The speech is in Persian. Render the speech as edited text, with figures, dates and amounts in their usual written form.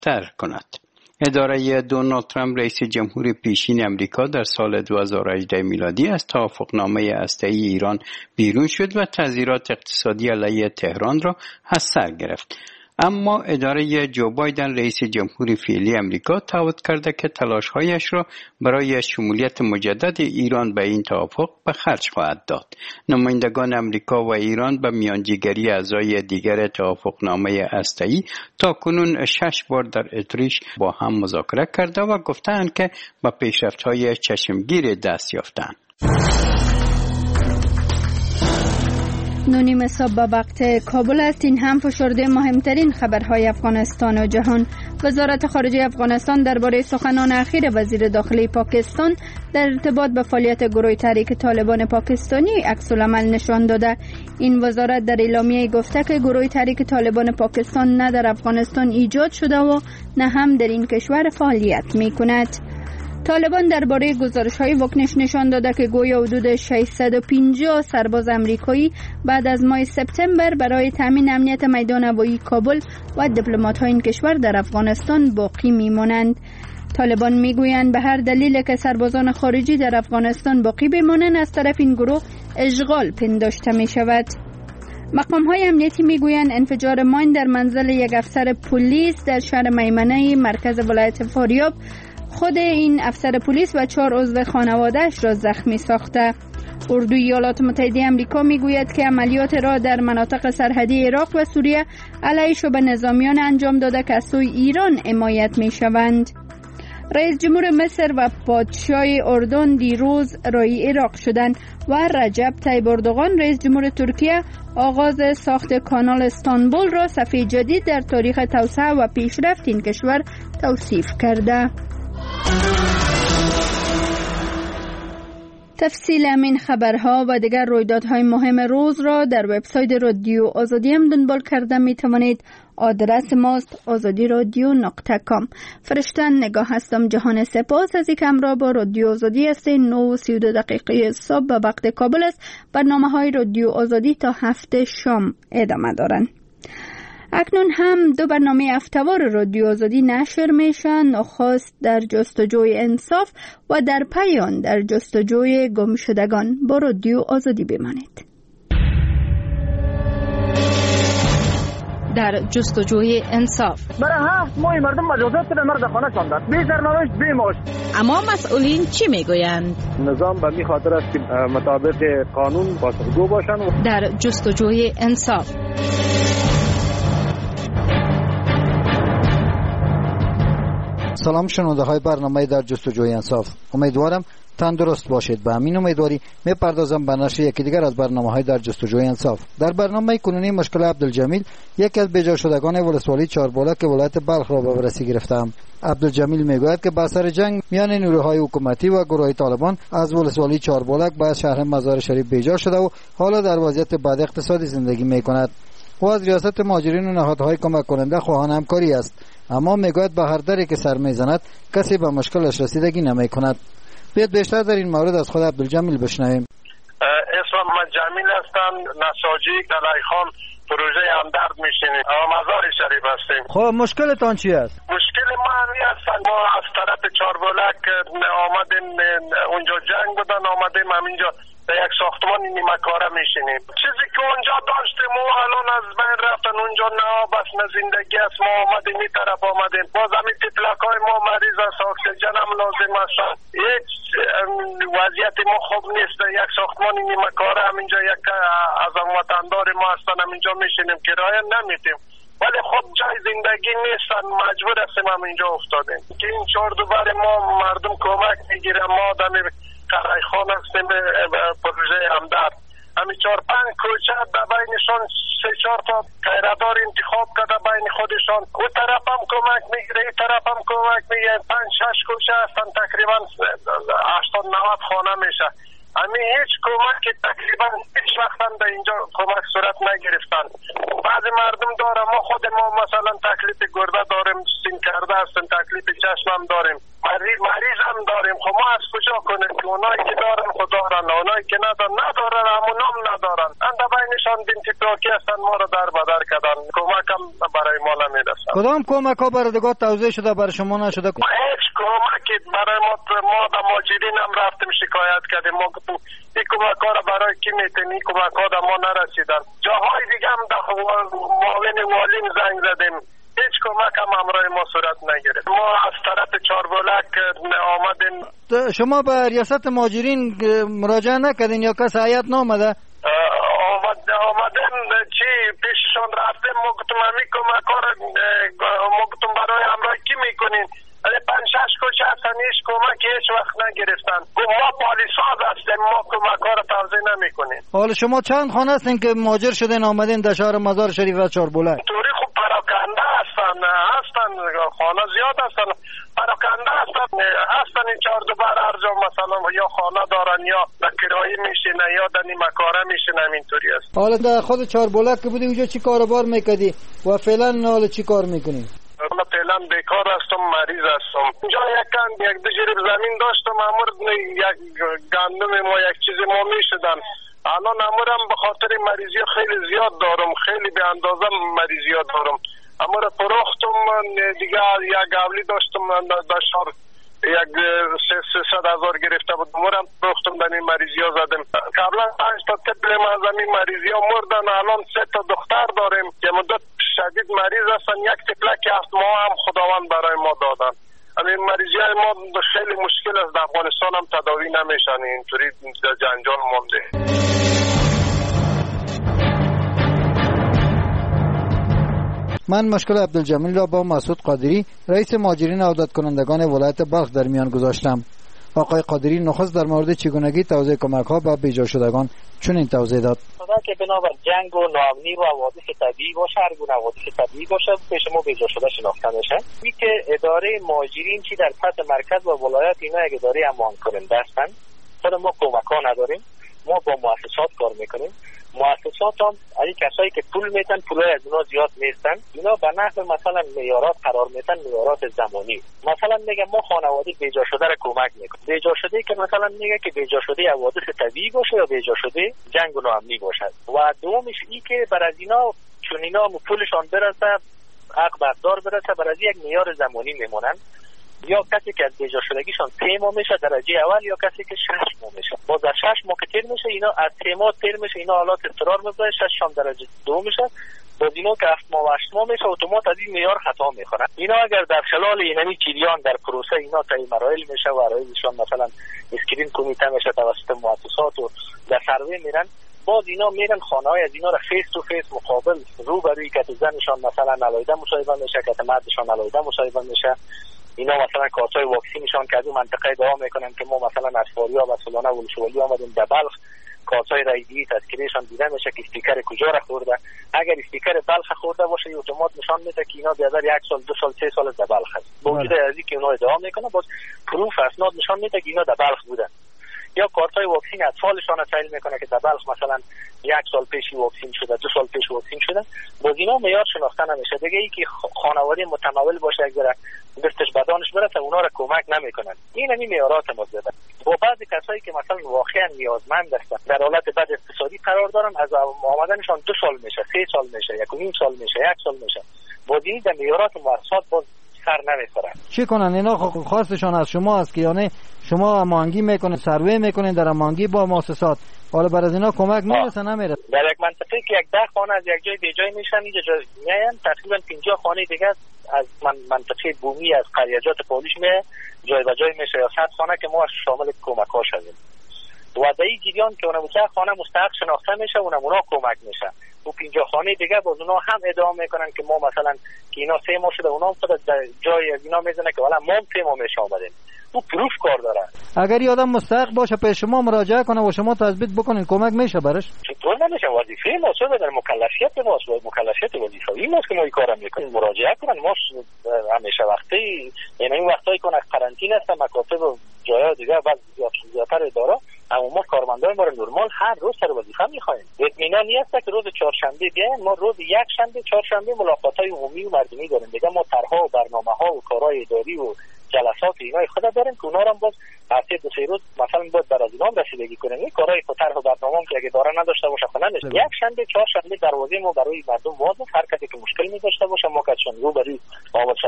تر کند. اداره دونالد ترامپ رئیس جمهور پیشین امریکا در سال 2018 میلادی از توافقنامه هسته‌ای ایران بیرون شد و تظاهرات اقتصادی علیه تهران را از سر گرفت. اما اداره جو بایدن رئیس جمهور فعلی امریکا تایید کرده که تلاش‌هایش را برای شمولیت مجدد ایران به این توافق به خرج خواهد داد. نمایندگان امریکا و ایران به میانجیگری اعضای دیگر توافقنامه هسته‌ای تاکنون 6 بار در اتریش با هم مذاکره کرده و گفتند که به پیشرفت‌های چشمگیر دست یافتند. نونیم صبح به وقت کابل است. این هم فشرده مهمترین خبرهای افغانستان و جهان. وزارت خارجه افغانستان درباره سخنان اخیر وزیر داخلی پاکستان در ارتباط به فعالیت گروه تحریک طالبان پاکستانی عکس‌العمل نشان داده. این وزارت در اعلامیه گفته که گروه تحریک طالبان پاکستان نه در افغانستان ایجاد شده و نه هم در این کشور فعالیت می‌کند. طالبان درباره گزارش‌های واکنش نشان داده که گویا حدود 650 سرباز آمریکایی بعد از ماه سپتامبر برای تامین امنیت میدان هوایی کابل و دیپلمات‌های این کشور در افغانستان باقی می‌مانند. طالبان می‌گویند به هر دلیل که سربازان خارجی در افغانستان باقی بمانند از طرف این گروه اشغال پنداشته می‌شود. مقام‌های امنیتی می‌گویند انفجار ماین در منزل یک افسر پلیس در شهر میمنه مرکز ولایت فاریاب خود این افسر پلیس و 4 عضو خانواده‌اش را زخمی ساخته. اردوی ایالات متحده آمریکا میگوید که عملیات را در مناطق سرحدی عراق و سوریه علیه شبه نظامیان انجام داده که از سوی ایران حمایت می‌شوند. رئیس جمهور مصر و پادشاه اردن دیروز راهی عراق شدند و رجب طیب اردوغان رئیس جمهور ترکیه آغاز ساخت کانال استانبول را صفحه جدید در تاریخ توسعه و پیشرفت این کشور توصیف کرده. تفصیل همین خبرها و دیگر رویدادهای مهم روز را در وبسایت رادیو آزادی هم دنبال کرده می توانید. آدرس ماست azadiradio.com. فرشتن نگاه هستم. جهان سپاس از اینکه همراه با رادیو آزادی هستید. 9:32 صبح به وقت کابل است. برنامه‌های رادیو آزادی تا 7 شام ادامه دارند. اکنون هم 2 برنامه هفته‌وار رادیو آزادی نشر میشن. نخست در جستجوی انصاف و در پایان در جستجوی گمشدگان. با رادیو آزادی بمانید. در جستجوی انصاف. برای 7 ماه مردم مجازات به مرد خانه شاندند. بی سرنوشت بی معاش. اما مسئولین چی میگویند؟ نظام به این خاطر است که مطابق قانون پاسخگو باشند. در جستجوی انصاف. سلام شنونده های برنامه در جستجوی انصاف. امیدوارم تندرست باشید. به همین امیدواری میپردازم به نشر یکی دیگر از برنامه های در جستجوی انصاف. در برنامه کنونی مشکل عبدالجمیل، یکی از بیجا شدگان ولسوالی چهاربالک ولایت بلخ را به بررسی گرفتم. عبدالجمیل میگوید که بر سر جنگ میان نیروهای حکومتی و گروه طالبان از ولسوالی چهاربالک به شهر مزار شریف بیجا شده و حالا در وضعیت بد اقتصادی زندگی میکند. او از ریاست مهاجرین و نهادهای کمک کننده خواهان همکاری است، اما میگوید به هر دری که سر میزند کسی به مشکلش رسیدگی نمیکند. بیاید بیشتر در این مورد از خود عبدالجمیل بشنویم. اسمم من جمیل هستم، نساجی کلایخان پروژه همدرد میشینیم. مزار شریف هستیم. خب مشکلتان چی است؟ مشکل ما همین است، ما از طرف چهاربالک آمدیم، اونجا جنگ بودن، آمدیم همینجا به یک ساختمان نیمه‌کاره میشینیم. چیزی که اونجا داشتیم و الان از بین رفتن. اونجا نه آب است نه زندگی است. ما آمدیم این طرف آمدیم، باز همین تفلک‌های ما مریض است، اکسیژن هم لازم است. هیچ وضعیت ما خوب نیست. یک ساختمان نیمه‌کاره همینجا یک از وطندار ما هستن، همینجا میشینیم، کرایه نمیدیم. ولی خب جای زندگی نیستن، مجبور هستیم همینجا افتادیم که این 4 دوبار ما مردم کمک میگیرن. ما آدم کلایخان هستیم، پروژه همدرد. همین 4-5 کوچه در بینشان 3-4 تا خیره‌دار انتخاب کرده بین خودشان. او طرف هم کمک میگیره، این طرف هم کمک میگیره. 5-6 کوچه هستن، تقریبا 80-90 خانه میشه. همین هیچ کمکی تقریبا هیچ وقت هم در اینجا کمک صورت نگرفتن. بعضی مردم دارم، ما خود ما مثلا تکلیف گرده داریم، سین کرده هستن، تکلیف چشم هم داریم، مریض هم داریم. خب ما از کجا کنیم که اونایی که دارن خود دارن، اونایی که ندارن همون هم ندارن. اند بینشان بینتیپراکی هستن، ما رو در بدر کردن، کمک هم برای ما نمیرسن. کدام کمک ها بردگاه توضیح شده برای شما نشده؟ هیچ کمکی برای ما در ماجرین هم رفتیم شکایت کردیم. ما گفتیم این کمک ها رو برای کی میتین، این کمک ها در ما نرسیدن. جاهای دیگه هم در معاون والیم زنگ زدیم، هیچ کمک هم همراه ما صورت نگرفت. ما از طرف چاربولک آمدیم. شما به ریاست مهاجرین مراجعه نکردین یا کس هیئت نامده؟ آمدیم چی پیششان رفتیم. ما گفتم همین کمک ها رو ما گفتم برای همراه کی میکنین؟ 5-6 کوچه هستن، هیچ کمکی هیچ وقت نگرفتن. ما پالیساز هستیم، ما کمک ها رو توزیع نمیکنیم. حالا شما چند خانه هستین که مهاجر شدین آمدین در شهر مزار شریف و چاربولک؟ طوری خوب پراکنده هستن خانه زیاد هستن، پراکنده هستن این 4 دوبر هر جا مثلا یا خانه دارن یا در کرایه میشینن یا در نیمکاره میشینن. اینطوری هست. حالا در خود چاربولک که بودی اونجا چی کاروبار میکردی و فعلا حالا چی کار میکنی؟ من فعلا بیکار هستم، مریض هستم. اینجا یک دو جریب زمین داشتم، امور یک گندم ما یک چیز ما میشدن. الان امورم به خاطر مریضی خیلی زیاد دارم، خیلی به اندازه مریضی دارم. امور فروختم دیگه، یک اولی داشتم در شهر یک 300,000 گرفته بود، امورم فروختم در این مریضی ها زدم. قبلا 5 تا طفل از این مریضی ها مردن، الان 3 تا دختر داریم که مدت شدید مریض هستن. یک طفلک 7 ماه هم خداوند برای ما دادن. همین مریضی های ما خیلی مشکل است، در افغانستان هم تداوی نمیشن، اینطوری جنجال مونده. من مشکل عبدالجمیل را با مسعود قادری رئیس مهاجرین عودت کنندگان ولایت بلخ در میان گذاشتم. آقای قادری نخست در مورد چگونگی توزیع کمک ها به بیجا شدگان چنین توضیح داد. که بنابر جنگ و ناامنی و حوادث طبیعی باشه، هر گونه حوادث طبیعی باشه پیش ما بیجا شده شناخته میشه. این که اداره مهاجرین چی در سطح مرکز و ولایت اینا یک اداره امان کننده هستن. خود ما کمک ها نداریم، ما با مؤسسات کار میکنیم. مؤسسات هم از کسایی که پول میتن، پولای از اونا زیاد نیستن، اینا به نحو مثلا معیارات قرار میتن، معیارات زمانی. مثلا میگه ما خانواده بیجا شده را کمک میکنیم. بیجا شده که مثلا میگه که بیجا شده حوادث طبیعی باشه یا بیجا شده جنگ و ناامنی باشه. و دومش این که بر از اینا چون اینا پولشان برسه، حق بردار برسه، بر از یک معیار زمانی میمونن. یا کسی که از بیجا شدگیشان 3 ماه میشه درجه اول، یا کسی که 6 ماه میشه. باز در 6 ماه که تیر میشه اینا از 3 ماه تیر میشه، اینا حالات اضطرار میبره، 6 هم درجه 2 میشه. باز اینا که 7 ماه و 8 ماه میشه اتومات از این معیار خطا میخورن. اینا اگر در خلال اینمی جریان در پروسه اینا طی مراحل میشه و رئیسشان مثلا اسکرین کمیته میشه توسط مؤسسات و در سروی میرن، باز اینا میرن خانه های از اینا را فیس تو فیس مقابل روبروی که زنشان مثلا علایده مصاحبه میشه، که مردشان علایده مصاحبه میشه. اینا مثلا کارتای واکسینشان که از اون منطقه ادعا میکنن که ما مثلا از فاریاب و سلانه و ولشوالی آمدیم در بلخ، کارتای رایگیری تذکرهشان دیده میشه که استیکر کجا را خورده. اگر استیکر بلخ خورده باشه اتومات نشان میده که اینا بیادر 1 سال 2 سال 3 سال در بلخ هست. با وجود از اینکه اونا ادعا میکنن، باز پروف اسناد نشان میده که اینا در بلخ بودن. یا کارتای واکسین اطفالشان را تایید میکنه که در بلخ مثلا 1 سال پیش واکسین شده، 2 سال پیش واکسین شده. باز اینا معیار شناخته نمیشه. دیگه ای که خانواده متمول باشه اگر دستش بدانش برسه اونا را کمک نمیکنن. این همین معیارات ما زده. با بعضی کسایی که مثلا واقعا نیازمند هستن، در حالت بد اقتصادی قرار دارن، از آمدنشان 2 سال میشه، 3 سال میشه، 1.5 سال میشه، 1 سال میشه. باز این در معیارات مؤسسات باز سر نمیخورن. چی کنن اینا؟ خواستشان از شما است که یعنی شما امانگی میکنید، سروی میکنید در امانگی با مؤسسات، حالا بر از اینا کمک میرسه نمیرسه؟ در یک منطقه که 10 خانه از یک جای به جای میشن، اینجا میاین تقریبا 50 خانه دیگه از منطقه بومی از قریجات پولیش میه جای به جای میشه، یا 100 خانه که ما شامل کمک ها شدیم. و در این جریان که اونم چه خانه مستحق شناخته میشه، اونم اونا کمک میشه. و 50 خانه دیگه باز اونا هم ادعا میکنن که ما مثلا که اینا 3 ماه شده، اونا خود در جای از اینا میزنه که والا ما 3 ماه میشه آمدیم. او پروف کار داره. اگر یه آدم مستحق باشه پیش شما مراجعه کنه و شما تثبیت بکنین، کمک میشه براش؟ چطور نمیشه؟ وظیفه ما شده، در مکلفیت ماست، مکلفیت وظیفوی ماست که ما این کارا میکنیم. مراجعه کنن. ما همیشه وقتی یعنی این وقتایی که قرنطینه هستن، مکاتب و جاهای دیگه بعد زیادتر اداره اما ما کارمندان ما نرمال هر روز سر وظیفه میخوایم. اطمینان نیست که روز چهارشنبه بیایم، ما روز یک شنبه چهارشنبه ملاقات‌های عمومی و مردمی داریم. دیگه ما طرح‌ها و برنامه‌ها و کارهای اداری و جلسات اینای خود داریم که اونا رو باز هفته دو سه روز مثلا باید بر از اینام رسیدگی کنیم. این کارهای طرح و برنامه‌ام که اگه داره نداشته باشه خنده یک شنبه چهارشنبه دروازه ما برای مردم باز، هر کسی که مشکل می داشته باشه ما کاتشون رو برای